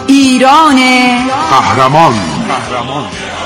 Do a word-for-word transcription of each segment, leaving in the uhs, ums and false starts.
ایران قهرمان. قهرمان.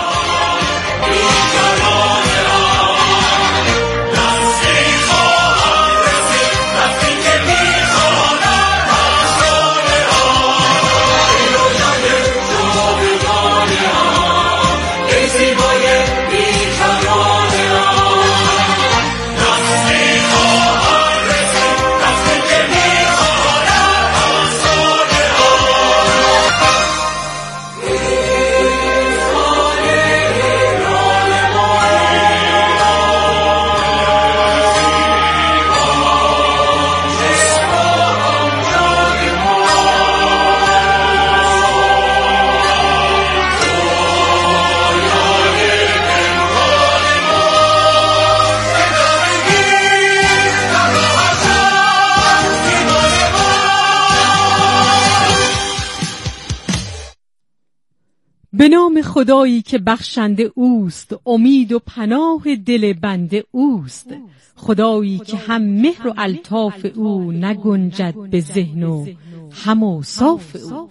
به نام خدایی که بخشنده اوست، امید و پناه دل بنده اوست. خدایی که هم مهر و الطاف او نگنجد به ذهن و هم اوصاف او.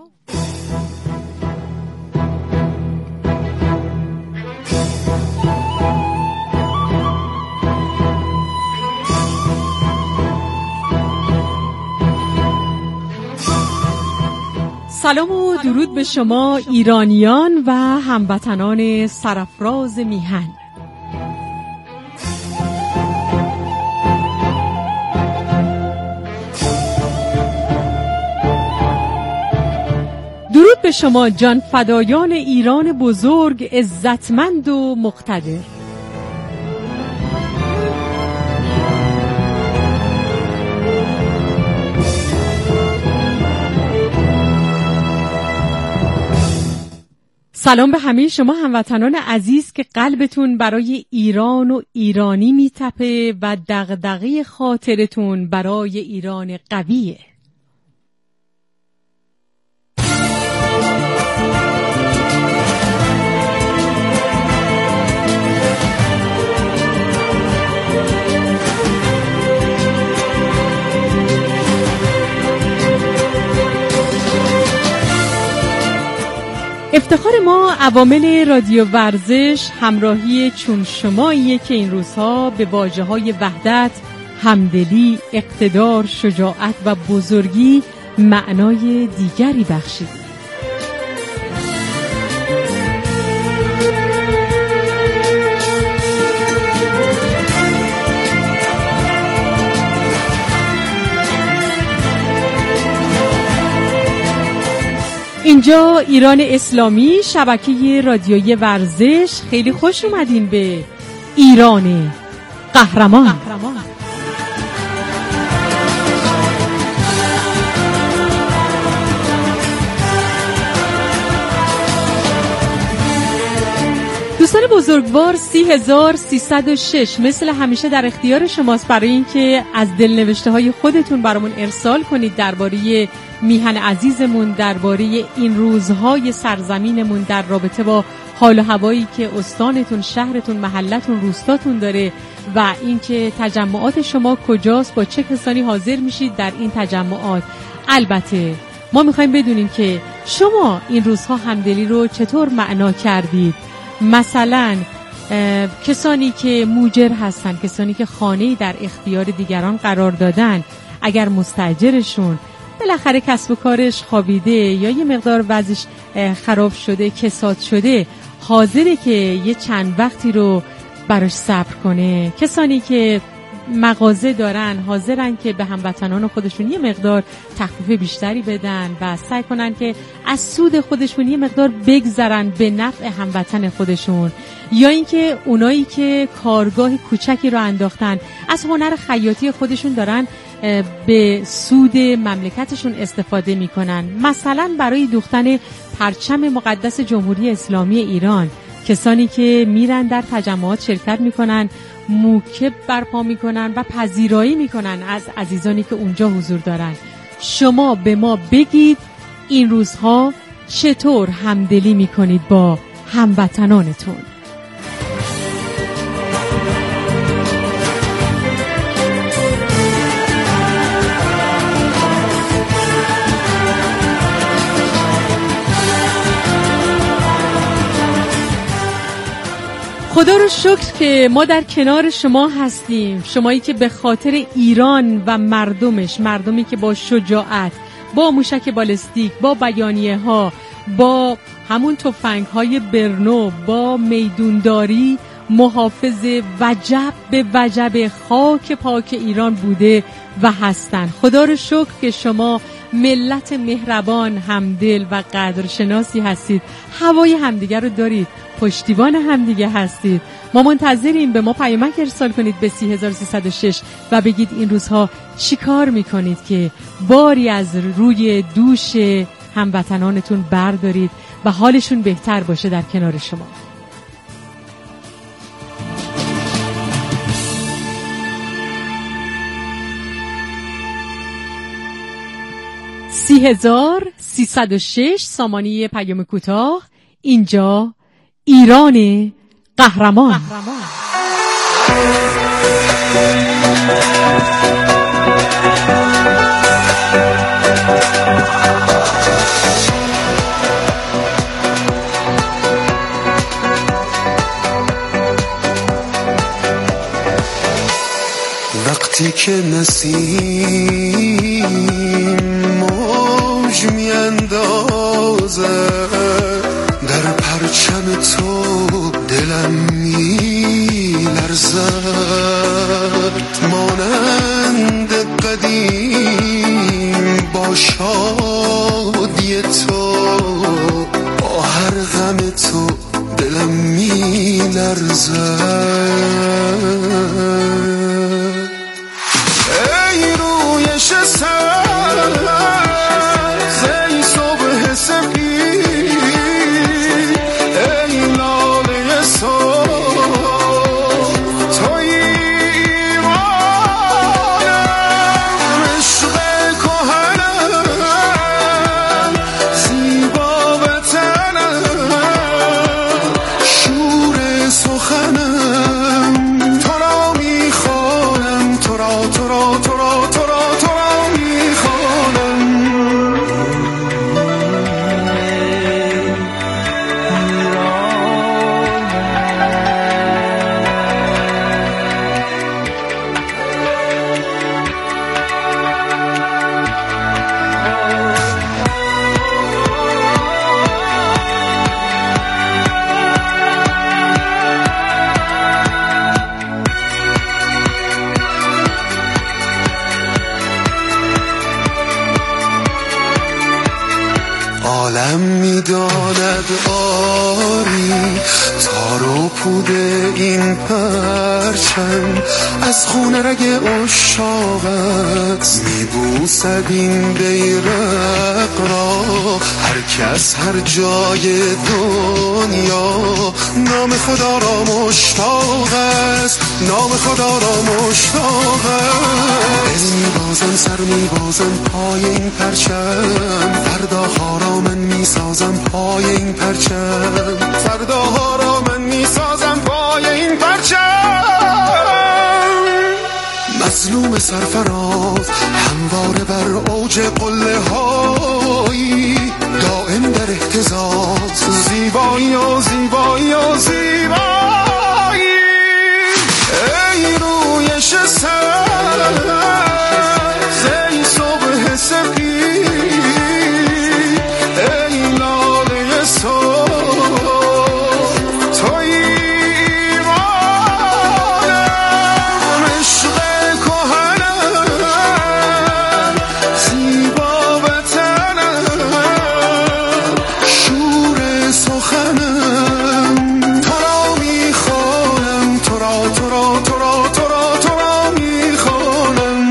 سلام و درود به شما ایرانیان و هموطنان سرافراز میهن. درود به شما جان فدایان ایران بزرگ، عزتمند و مقتدر. سلام به همه شما هموطنان عزیز که قلبتون برای ایران و ایرانی میتپه و دغدغه خاطرتون برای ایران قویه. افتخار ما عوامل رادیو ورزش همراهی چون شماییه که این روزها به واژه‌های وحدت، همدلی، اقتدار، شجاعت و بزرگی معنای دیگری بخشید. اینجا ایران اسلامی، شبکه رادیویی ورزش. خیلی خوش اومدین به ایران قهرمان. قهرمان. دوستان بزرگوار، سی هزار سیصد و شش مثل همیشه در اختیار شماست برای اینکه از دلنوشته های خودتون برامون ارسال کنید درباره میهن عزیزمون، درباره این روزهای سرزمینمون، در رابطه با حال و هوایی که استانتون، شهرتون، محلتون، روستاتون داره و اینکه تجمعات شما کجاست، با چه کسانی حاضر میشید در این تجمعات. البته ما میخوایم بدونیم که شما این روزها همدلی رو چطور معنا کردید. مثلا کسانی که موجر هستن، کسانی که خانه‌ای در اختیار دیگران قرار دادن، اگر مستاجرشون بالاخره کسب و کارش خوابیده یا یه مقدار وضعش خراب شده، کساد شده، حاضره که یه چند وقتی رو براش صبر کنه. کسانی که مغازه دارن حاضرن که به هموطنان خودشون یه مقدار تخفیف بیشتری بدن و سعی کنن که از سود خودشون یه مقدار بگذرن به نفع هموطن خودشون. یا اینکه اونایی که کارگاه کوچکی رو انداختن از هنر خیاطی خودشون دارن به سود مملکتشون استفاده میکنن. مثلا برای دوختن پرچم مقدس جمهوری اسلامی ایران، کسانی که میرن در تجمعات شرکت میکنن، موکب برپا میکنن و پذیرایی میکنن از عزیزانی که اونجا حضور دارن. شما به ما بگید این روزها چطور همدلی میکنید با هموطنانتون؟ خدا رو شکر که ما در کنار شما هستیم، شمایی که به خاطر ایران و مردمش، مردمی که با شجاعت، با موشک بالستیک، با بیانیه ها، با همون تفنگ های برنو، با میدونداری محافظ وجب به وجب خاک پاک ایران بوده و هستن. خدا رو شکر که شما ملت مهربان، همدل و قدرشناسی هستید، هوای همدیگر رو دارید، پشتیبان همدیگه هستید. ما منتظریم، به ما پیامک ارسال کنید به سی هزار و سیصد و شش و بگید این روزها چی کار میکنید که باری از روی دوش هموطنانتون بردارید و حالشون بهتر باشه در کنار شما. سی هزار سیصد و شش سامانی پیام کوتاه. اینجا ایران قهرمان, قهرمان. وقتی که نسیم موج میاندازه در پرچم تو دلم میلرزد، مانند قدیم با شادی تو، با هر غم تو دلم میلرزد. ای رویش سر ای صبح سپید، ای لاله صبح توی ایمانم، عشق کهنم زیبا وطنم، شور سخنم، تو را میخوانم، تو را تو را تو را تو را تو را میخوانم. عالم میداند آری تار و پود این پرچم، از خون رگ عشاقت میبوسد این بیرق را، هر کس هر جای دنیا نام خدا را مشتاق است، نام خدا را مشتاق است. دل میبازم، سر میبازم پای این پرچم، فرداها را من میسازم پای این پرچم، فرداها را من میسازم پای این پرچم. مظلوم سرفراز همواره بر اوج قله هایی، دائم در اهتزاز، زیبایی و زیبایی و زیبایی. ای رویش سر ای صبح سپید، ای لاله صبح توی ایمانم، عشق کهنم زیبا وطنم، شور سخنم، تو را میخوانم، تو را تو را تو را تو را تو را میخوانم.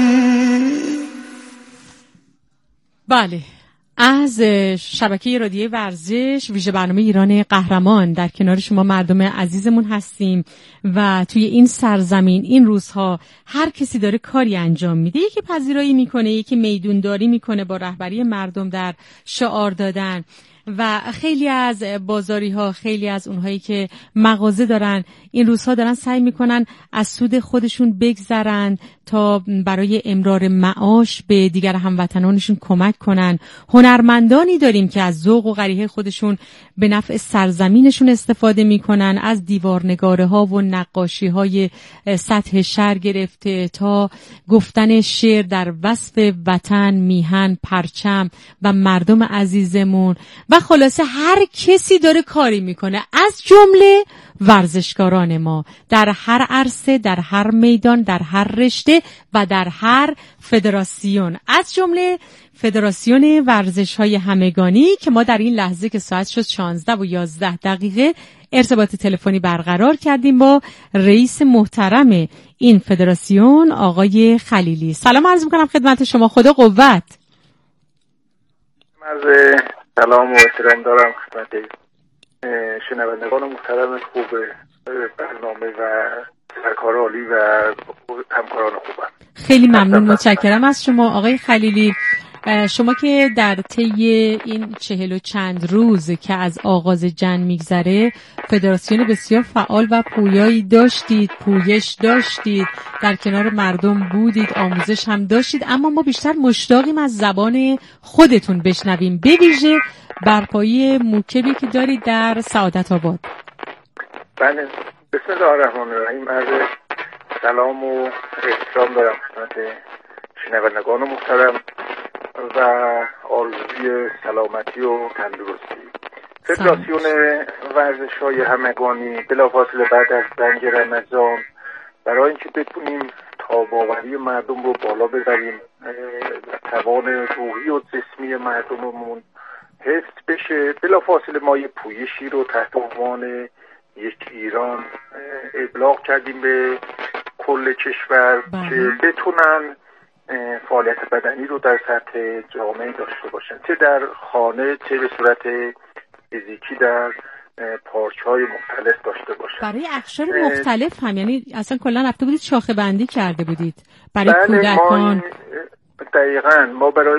بله، از شبکه رادیویی ورزش ویژه برنامه ایران قهرمان در کنار شما مردم عزیزمون هستیم و توی این سرزمین این روزها هر کسی داره کاری انجام میده، یکی پذیرایی میکنه، یکی میدونداری میکنه با رهبری مردم در شعار دادن. و خیلی از بازاری ها، خیلی از اونهایی که مغازه دارن این روزها دارن سعی میکنن از سود خودشون بگذرن تا برای امرار معاش به دیگر هموطنانشون کمک کنن. هنرمندانی داریم که از ذوق و غریحه خودشون به نفع سرزمینشون استفاده میکنن، از دیوارنگاره ها و نقاشی های سطح شهر گرفته تا گفتن شعر در وصف وطن، میهن، پرچم و مردم عزیزمون و خلاصه هر کسی داره کاری میکنه، از جمله ورزشکاران ما در هر عرصه، در هر میدان، در هر رشته و در هر فدراسیون، از جمله فدراسیون ورزش‌های همگانی که ما در این لحظه که ساعت شد شانزده و یازده دقیقه ارتباط تلفنی برقرار کردیم با رئیس محترم این فدراسیون آقای خلیلی. سلام عرض می‌کنم خدمت شما، خدا قوت. عرض سلام و احترام دارم خدمت شنوندگان محترم خوب برنامه و سرکار عالی و همکاران خوبم. خیلی ممنون، متشکرم از شما آقای خلیلی. شما که در طی این چهل و چند روز که از آغاز جنگ میگذره فدراسیون بسیار فعال و پویایی داشتید، پویش داشتید، در کنار مردم بودید، آموزش هم داشتید، اما ما بیشتر مشتاقیم از زبان خودتون بشنویم، به ویژه برپایی موکبی که دارید در سعادت آباد. بله، بسم الله الرحمن الرحیم. عرض سلام و احترام دارم خدمت شنوندگان محترم و آرزوی سلامتی و تندرستی. فدراسیون ورزش‌های همگانی بلافاصله بعد از جنگ رمضان برای اینکه بتونیم تاب‌آوری مردم رو بالا ببریم و توان روحی و جسمی مردممون حفظ بشه، بلافاصله ما یه پویشی رو تحت عنوان یک ایران ابلاغ کردیم به کل کشور بله. که بتونن فعالیت بدنی رو در سطح جامعه داشته باشن، چه در خانه چه به صورت فیزیکی در پارک‌های مختلف داشته باشن. برای اقشار مختلف هم، یعنی اصلا کلا رفته بودید شاخه بندی کرده بودید برای کودکان؟ دقیقاً ما برای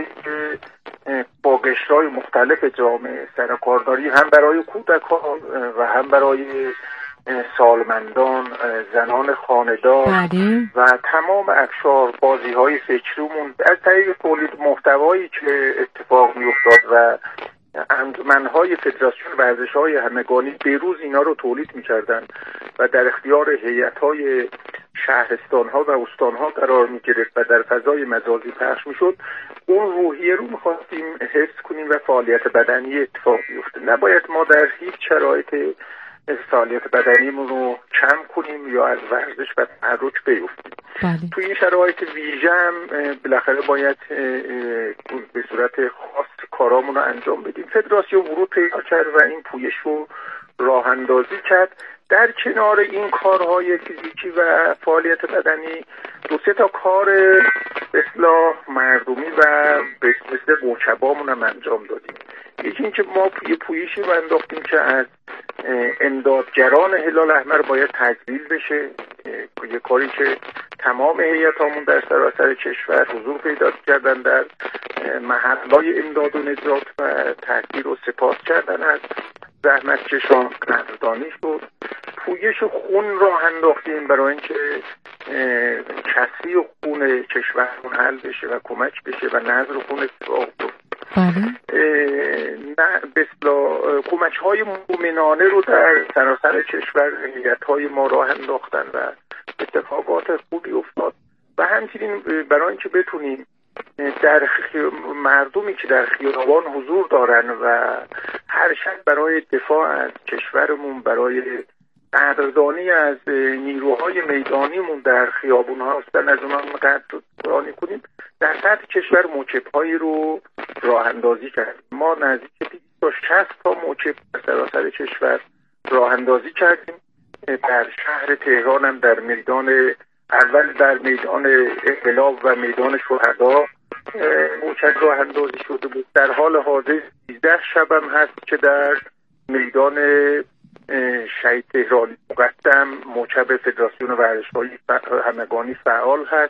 با قشرهای مختلف جامعه سرکارداری، هم برای کودکان و هم برای سالمندان، زنان خانه‌دار و تمام اقشار بازی‌های فکریمون از طریق تولید محتوایی که اتفاق می‌افتاد و انجمن‌های فدراسیون ورزش‌های همگانی به روز اینا رو تولید می‌کردن و در اختیار هیئت‌های شهرستان‌ها و استان‌ها قرار می‌گرفت و در فضای مجازی پخش می‌شد. اون روحیه رو می‌خواستیم حفظ کنیم و فعالیت بدنی اتفاق بیفته. نباید ما در هیچ شرایط فعالیت بدنیمون رو کم کنیم یا از ورزش و تحرک بیفتیم. بله. تو این شرایط ویژه هم بالاخره باید به صورت خاص کارامون رو انجام بدیم. فدراسیون ورود پیدا کرد و این پویش رو راه اندازی کرد. در کنار این کارهای فیزیکی و فعالیت بدنی دو سه تا کار به اصطلاح مردمی و به مثل موکبامون هم انجام دادیم. یکی این که ما یه پویشی رو انداختیم که از امدادگران هلال احمر باید تجلیل بشه، یه کاری که تمام هیئتامون در سراسر کشور حضور پیدا کردن در محلهای امداد و نجات و تحقیر و سپاس کردن از زحمتکشان قدردانی شد. پویش خون راه انداختیم برای اینکه کسری و خون کشورمون حل بشه و کمک بشه و نظر خون اتفاق بیفته. بله. نه بسلا کمک های مومنانه رو در سراسر کشور هیئت‌های ما راه انداختن و اتفاقات خوبی افتاد و همچنین برای اینکه بتونیم در مردمی که در خیابان حضور دارن و هر شب برای دفاع از کشورمون، برای قدردانی از نیروهای میدانیمون در خیابون ها هستن، از اونها قدردانی کنیم، در سطح کشور موکب‌هایی رو راه اندازی کردیم. ما نزدیک دویست و شصت تا موکب در سراسر کشور راه اندازی کردیم. در شهر تهران هم در میدان اول در میدان انقلاب و میدان شهدا موکب راه اندازی شده بود. در حال حاضر سیزده شب هم هست که در میدان شهید تهرانی مقدم موکب فدراسیون ورزش‌های همگانی فعال هست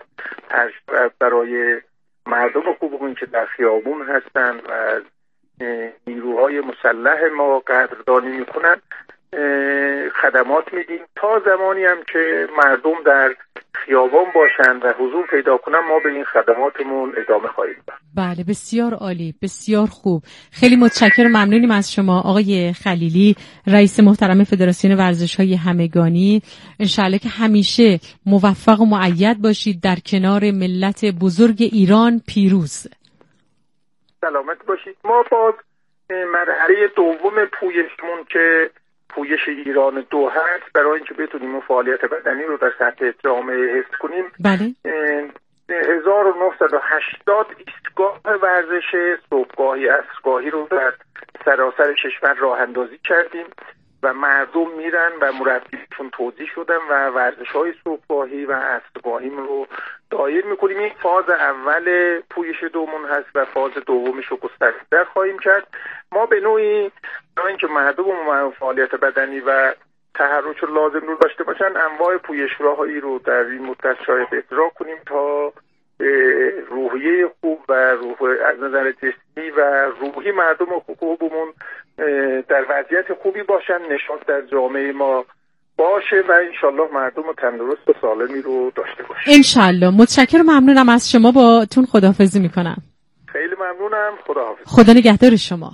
برای مردم خوبمون که در خیابون هستن و از نیروهای نیروهای مسلح ما قدردانی میکنن خدمات میدیم تا زمانی هم که مردم در خیابان باشن و حضور پیدا کنن ما به این خدماتمون ادامه خواهیم داد. بله بسیار عالی، بسیار خوب. خیلی متشکرم، ممنونیم از شما آقای خلیلی، رئیس محترم فدراسیون ورزش‌های همگانی. انشالله که همیشه موفق و مؤید باشید، در کنار ملت بزرگ ایران پیروز. سلامت باشید. ما باز مرحله دوم پویشمون که پویش ایران دو هست، برای اینکه بتونیم اون فعالیت بدنی رو در سطح جامعه حفظ کنیم. بله. هزار و نهصد و هشتاد ایستگاه ورزش صبحگاهی عصرگاهی رو در سراسر کشور راه اندازی کردیم و مردم میرن و مربیشون توضیح شدن و ورزش‌های صبحگاهی و عصرگاهی رو دایر میکنیم. این فاز اول پویش دومون هست و فاز دومش رو گسترده خواهیم کرد. ما به نوعی برای اینکه مردم فعالیت بدنی و تحرک لازم رو داشته باشن انواع پویشگاه‌هایی رو در این مدت شاید اجرا کنیم تا روحیه خوب و روح از نظر جسمی و روحی مردم خوبمون در وضعیت خوبی باشن، نشاط در جامعه ما باشه و انشالله مردم تندرست و سالمی رو داشته باشه. انشالله. متشکرم، ممنونم از شما، با تون خداحافظی میکنم. خیلی ممنونم، خداحافظ. خدا نگهدار شما.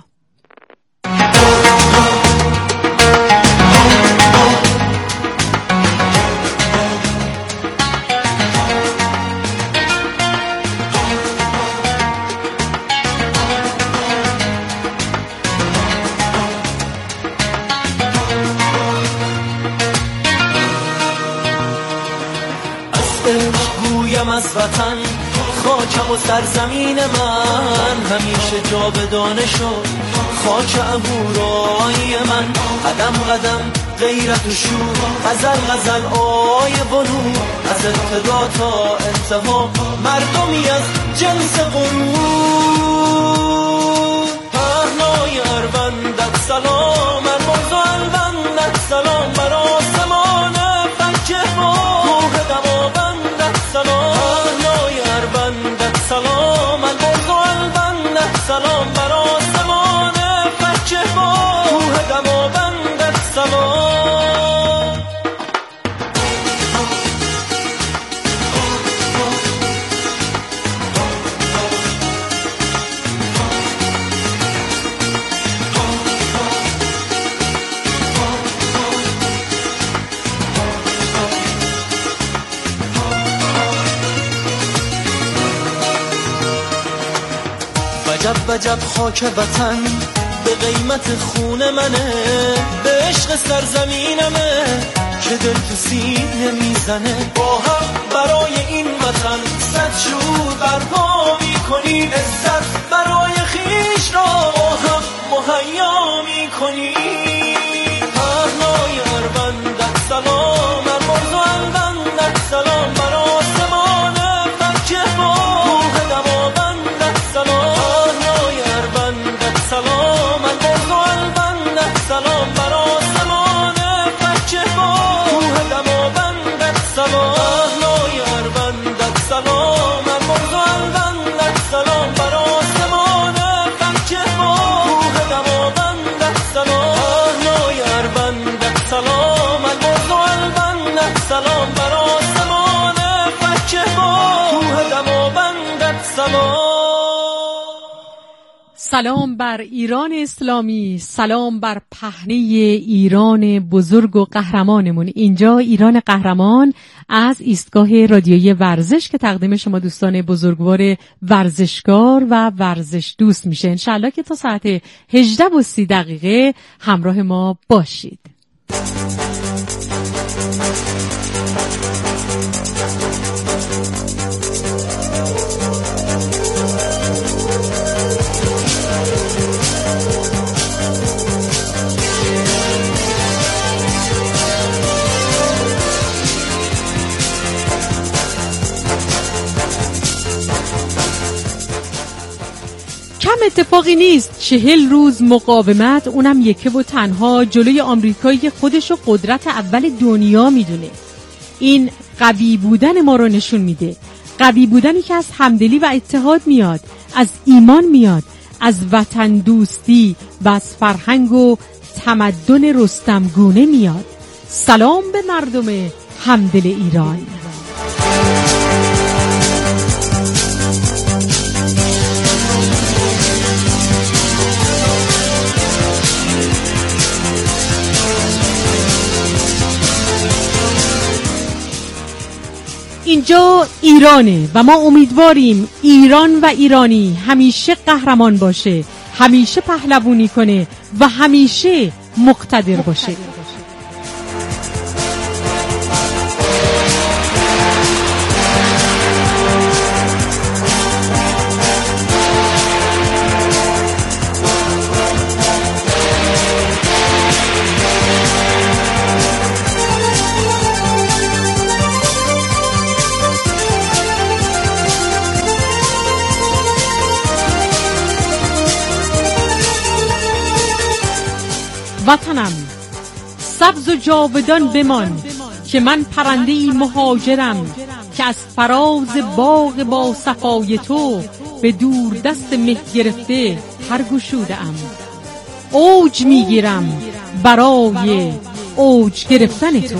از وطن خاکم و سرزمین من همیشه جاودانه شد، خاک اهورای من قدم قدم غیرت و شور، غزل غزل آی بنور، از ابتدا تا انتها مردمی از جنس غرور. پهنای اروندت سلام، المرز و البندت سلام، بر آسمان فکه ما روح دماوندت سلام. پهنای اروندت سلام، المرز و البندت سلام، بر آسمان فکه ما روح دماوندت سلام. وجب وجب خاک وطن به قیمت خون منه، به عشق سرزمینمه که دل تو سینه میزنه. با هم برای این وطن صد شور برپا میکنیم، عزت برای خیش را با هم مهیا میکنیم. پهنای اروندت سلام، المرز و البندت سلام، بر آسمان فکه ما روح دماوندت سلام. سلام، المرز و البندت سلام، بر آسمان فکه ما روح دماوندت سلام. پهنای اروندت سلام، المرز و البندت سلام، بر آسمان فکه ما روح دماوندت سلام. پهنای اروندت سلام، المرز و البندت سلام، بر آسمان فکه ما روح دماوندت سلام. سلام بر ایران اسلامی، سلام بر پهنه ایران بزرگ و قهرمانمون. اینجا ایران قهرمان از ایستگاه رادیویی ورزش که تقدیم شما دوستان بزرگوار ورزشکار و ورزش دوست میشه. انشالله که تا ساعت هجده و سی دقیقه همراه ما باشید. کم اتفاقی نیست چهل روز مقاومت، اونم یکه و تنها جلوی آمریکایی خودش رو قدرت اول دنیا میدونه. این قوی بودن ما رو نشون میده، قوی بودنی که از همدلی و اتحاد میاد، از ایمان میاد، از وطن دوستی و از فرهنگ و تمدن رستمگونه میاد. سلام به مردم همدل ایران. اینجا ایرانه و ما امیدواریم ایران و ایرانی همیشه قهرمان باشه، همیشه پهلوانی کنه و همیشه مقتدر باشه. وطنم سبز و جاودان بمان که من پرنده‌ای مهاجرم که از فراز باغ با صفای تو به دور دست مه گرفته پر گشوده‌ام. اوج میگیرم برای اوج گرفتن تو.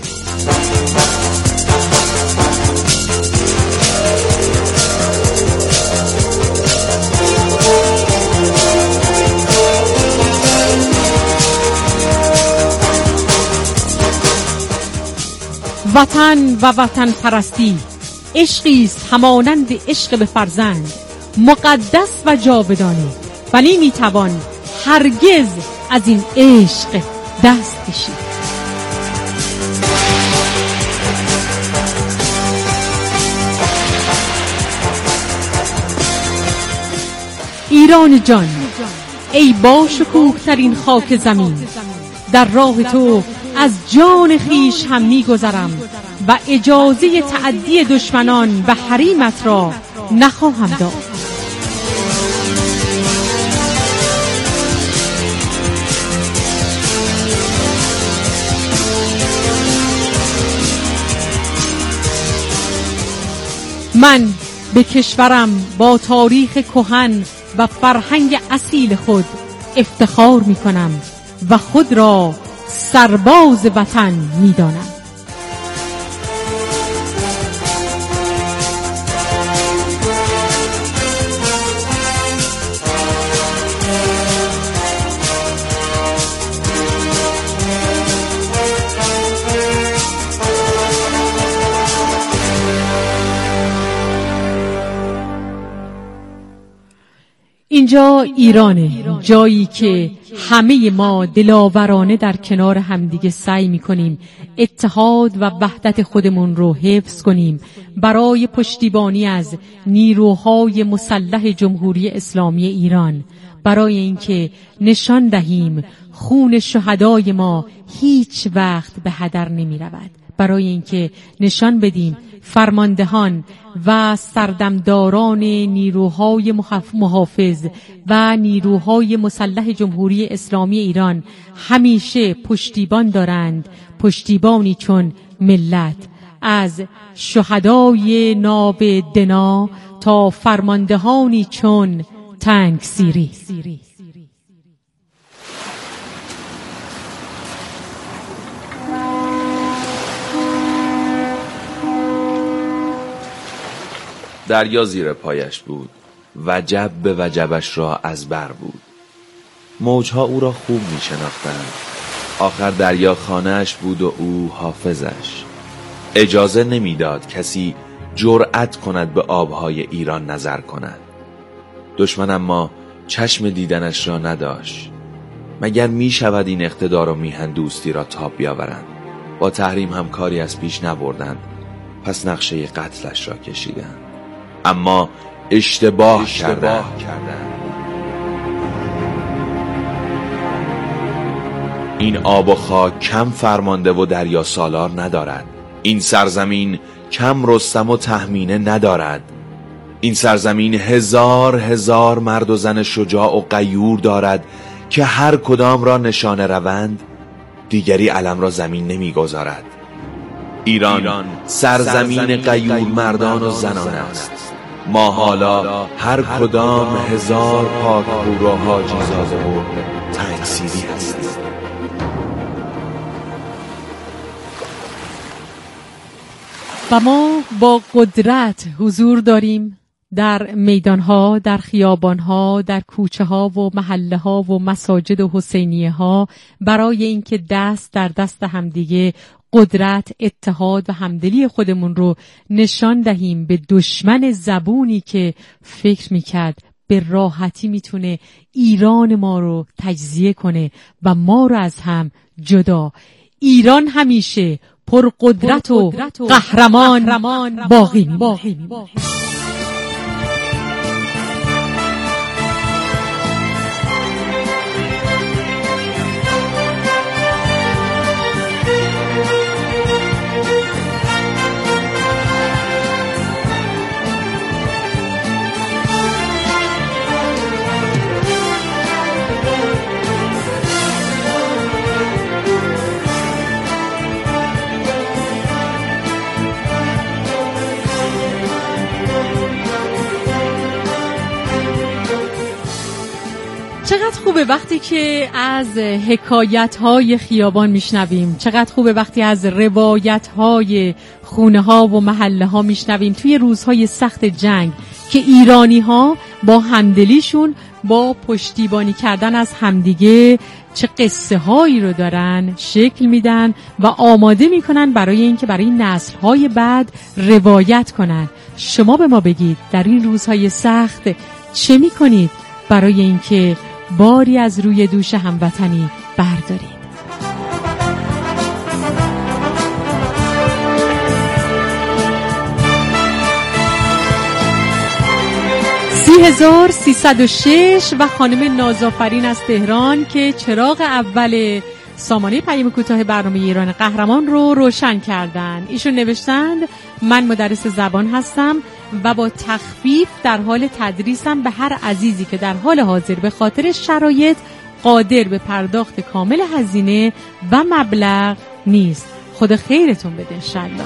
وطن و وطن پرستی عشقی است همانند عشق به فرزند، مقدس و جاودانه، ولی نمیتوان هرگز از این عشق دست کشید. ایران جان، ای با شکوه ترین خاک زمین، در راه تو از جان خیش هم می‌گذرم و اجازه تعدی دشمنان و حریمت را نخواهم داد. من به کشورم با تاریخ کهن و فرهنگ اصیل خود افتخار می‌کنم و خود را سرباز وطن می‌دانم. اینجا ایرانه، جایی که همه ما دلاورانه در کنار همدیگه سعی می‌کنیم اتحاد و وحدت خودمون رو حفظ کنیم برای پشتیبانی از نیروهای مسلح جمهوری اسلامی ایران، برای اینکه نشان دهیم خون شهدای ما هیچ وقت به هدر نمی‌رود، برای اینکه نشان بدیم فرماندهان و سردمداران نیروهای محافظ و نیروهای مسلح جمهوری اسلامی ایران همیشه پشتیبان دارند، پشتیبانی چون ملت، از شهدای نابدنا تا فرماندهانی چون تنگسیری. دریا زیر پایش بود، وجب به وجبش را از بر بود. موجها او را خوب می شناختند. آخر دریا خانه‌اش بود و او حافظش. اجازه نمیداد کسی جرأت کند به آبهای ایران نظر کند. دشمن اما چشم دیدنش را نداشت. مگر می شود این اقتدار و میهن دوستی را تاب بیاورند؟ با تحریم هم کاری از پیش نبردند، پس نقشه قتلش را کشیدند. اما اشتباه, اشتباه کردند. کردند. این آب و خاک کم فرمانده و دریا سالار ندارد. این سرزمین کم رستم و تهمینه ندارد. این سرزمین هزار هزار مرد و زن شجاع و غیور دارد که هر کدام را نشانه روند دیگری علم را زمین نمیگذارد. ایران, ایران سرزمین غیور مردان و زنان است. ما حالا هر کدام هزار پاک رو و حاجیزاده و تکثیری هستیم. و ما با قدرت حضور داریم در میدانها، در خیابانها، در کوچه ها و محله ها و مساجد و حسینیه ها برای اینکه دست در دست همدیگه قدرت، اتحاد و همدلی خودمون رو نشان دهیم به دشمن زبونی که فکر میکرد به راحتی میتونه ایران ما رو تجزیه کنه و ما رو از هم جدا. ایران همیشه پر قدرت و قهرمان باقی میمونه. چقدر خوبه وقتی که از حکایت‌های خیابان میشنویم، چقدر خوبه وقتی از روایت‌های خونه‌ها و محله‌ها میشنویم توی روزهای سخت جنگ که ایرانی‌ها با همدلیشون، با پشتیبانی کردن از همدیگه چه قصه هایی رو دارن شکل میدن و آماده میکنن برای اینکه برای نسل‌های بعد روایت کنن. شما به ما بگید در این روزهای سخت چه میکنید برای اینکه باری از روی دوش هموطنی بردارید؟ سی هزار سیصد و شش و خانم نازآفرین از تهران که چراغ اول سامانه پیام کوتاه برنامه ایران قهرمان رو روشن کردن. ایشون نوشتند من مدرس زبان هستم و با تخفیف در حال تدریسم به هر عزیزی که در حال حاضر به خاطر شرایط قادر به پرداخت کامل هزینه و مبلغ نیست. خدا خیرتون بده انشالله.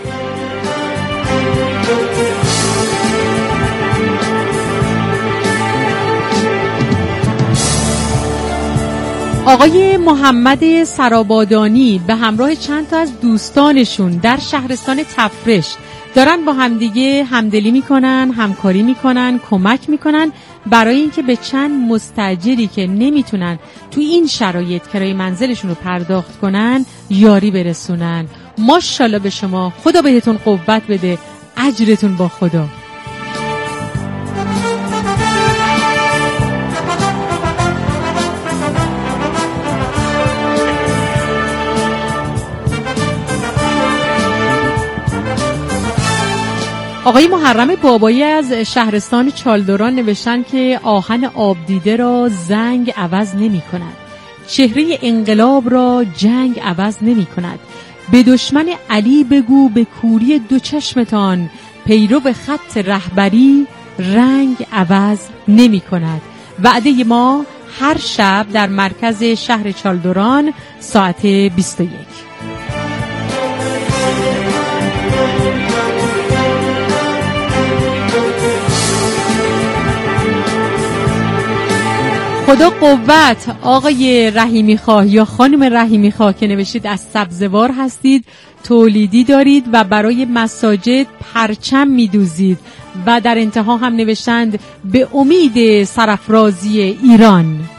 آقای محمد سرابادانی به همراه چند تا از دوستانشون در شهرستان تفرش دارن با همدیگه همدلی میکنن، همکاری میکنن، کمک میکنن برای اینکه به چند مستاجری که نمیتونن تو این شرایط کرایه منزلشون رو پرداخت کنن یاری برسونن. ماشاءالله به شما، خدا بهتون قوت بده، اجرتون با خدا. آقای محرم بابایی از شهرستان چالدوران نوشتن که آهن آب دیده را زنگ عوض نمی کند، چهره انقلاب را جنگ عوض نمی کند. به دشمن علی بگو به کوری دو چشمتان، پیرو به خط رهبری رنگ عوض نمی کند. وعده ما هر شب در مرکز شهر چالدوران ساعت بیست و یک. خدا قوت. آقای رحیمی خواه یا خانم رحیمی خواه که نوشید از سبزوار هستید، تولیدی دارید و برای مساجد پرچم میدوزید و در انتها هم نوشتند به امید سرافرازی ایران.